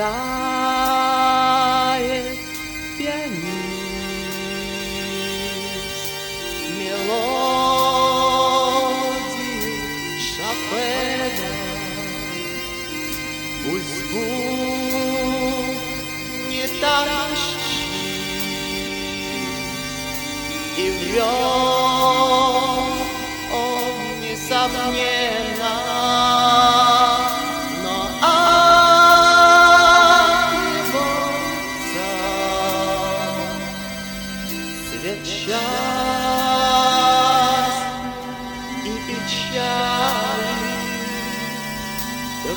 играет пианист мелодии Шопена. Пусть звук не так чист, и врет он несомненно, но от его свет счастья и печали. Так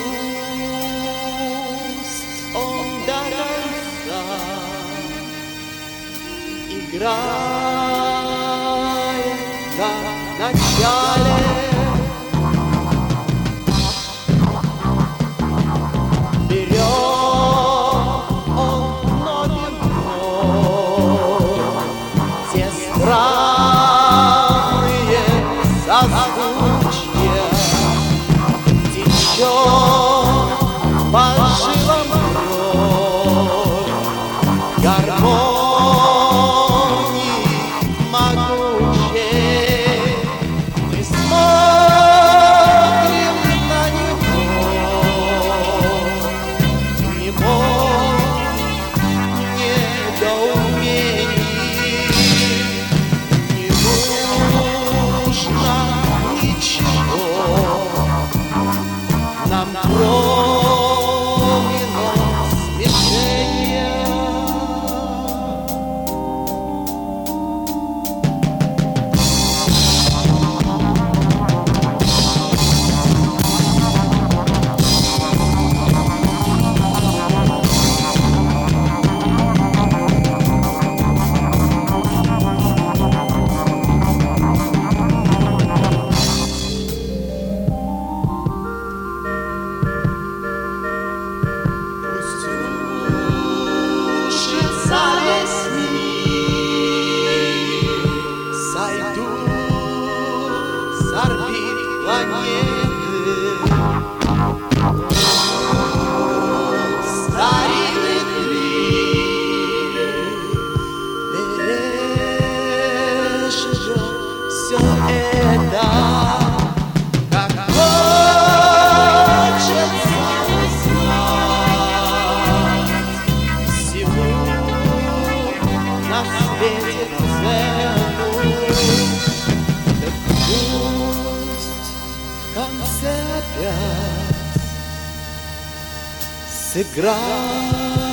пусть он до конца играет, как в начале. Берет он вновь те странные созвучья, течет по жилам кровь гармонии могучей. Мы смотрим на него, недоумений. Не нужно ничего нам, кроме смешения. Сойдут с орбит планеты старинный клип, переживет все это, как хочется узнать всему на свете цену. Так пусть в конце опять сыграет